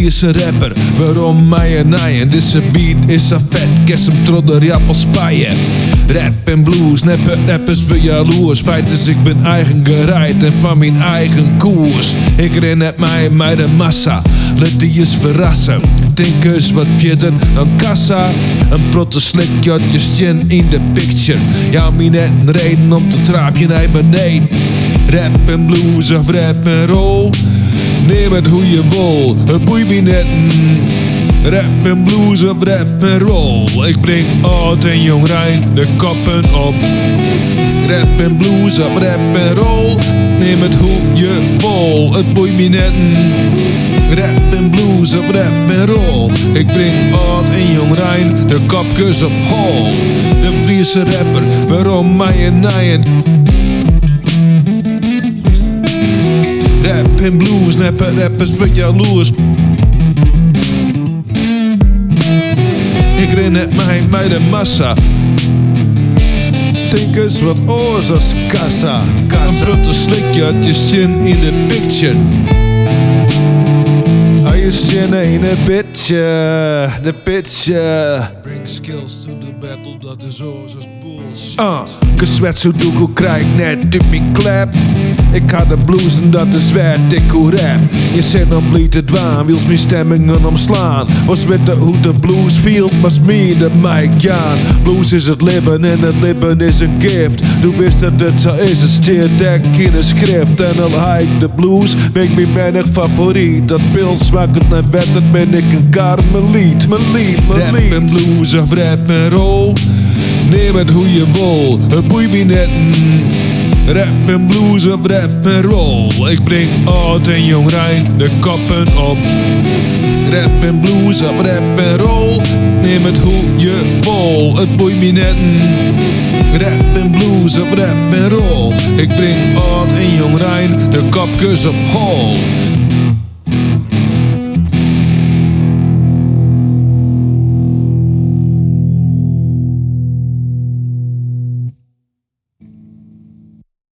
Friese rapper, waarom mij en nijen? Deze beat is zo vet, kes hem trodder jappel spijen. Rap en blues, neppe rappers weer jaloers. Feit is ik ben eigen gereid en van mijn eigen koers. Ik ren het mij met de massa, let die eens verrassen. Denk eens wat verder dan kassa. Een protte slikjotjes gin in de picture. Ja, mij net een reden om te traapje naar beneden. Rap en blues of rap en roll, neem het hoe je wil, het boeit me net. Rap en blues of rap en roll, ik breng oud en jong rein de koppen op. Rap en blues of rap en roll, neem het hoe je wil, het boeit me net. Rap en blues of rap en roll, ik breng oud en jong rein de kopjes op hol. De Friese rapper, waarom mij en nijen? Rap en blues, neppe rappers voor jaloers. Ik ren het mij met de massa. Denk eens wat oors als kassa. Een protte slikjotjes zin in de picture. Are you zin in de picture? De picture. Bring skills to the battle, dat is oors als bullshit. Gezwet Sudoku krijg net uit mijn klep. Ik had de blues en dat is werd ik hoe rap. Je zin om lied het waan, wils mijn stemmingen omslaan. Was weten hoe de blues viel, was me de mic Jaan. Blues is het leven en het leven is een gift. Du wist dat het zo is, het steert dek in een schrift. En al haal ik de blues, ben ik mijn menig favoriet. Dat pil smakend naar wetten ben ik een karmeliet. Rap en blues of rap en roll, neem het hoe je wil, het boeit me net. Rap en blues of rap en roll, ik breng oud en jong rein de koppen op. Rap en blues of rap en roll, neem het hoe je wil, het boeit me net. Rap en blues of rap en roll, ik breng oud en jong rein de kopjes op hol.